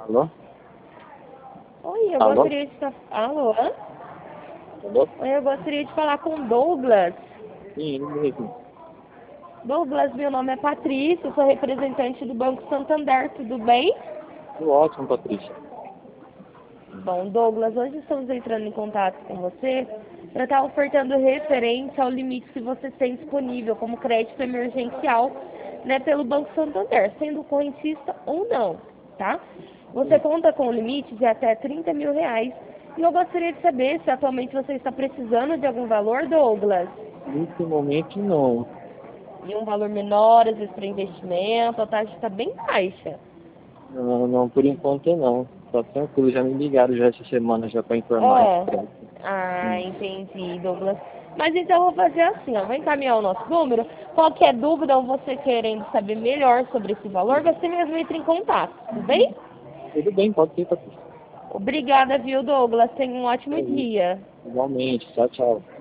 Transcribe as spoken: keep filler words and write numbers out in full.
Alô? Oi, eu Alô? gostaria de... fa- Alô? Alô? Oi, eu gostaria de falar com o Douglas. Sim, ele mesmo. Douglas, meu nome é Patrícia, eu sou representante do Banco Santander, tudo bem? Tudo ótimo, Patrícia. Bom, Douglas, hoje estamos entrando em contato com você para estar ofertando referência ao limite que você tem disponível como crédito emergencial, né, pelo Banco Santander, sendo correntista ou não, tá? Você Sim. conta com um limite de até trinta mil reais e eu gostaria de saber se atualmente você está precisando de algum valor, Douglas, Nesse momento, não. e um valor menor, às vezes para investimento, a taxa está bem baixa. Não, não, por enquanto não. Tá tranquilo, já me ligaram já essa semana já para informar. É. Ah, Sim. entendi, Douglas. Mas então eu vou fazer assim, ó, vou encaminhar o nosso número. Qualquer dúvida ou você querendo saber melhor sobre esse valor, você mesmo entra em contato, tudo bem? Tudo bem, pode ser, Patrícia. Obrigada, viu, Douglas? Tenha um É ótimo isso. dia. Igualmente. Tchau, tchau.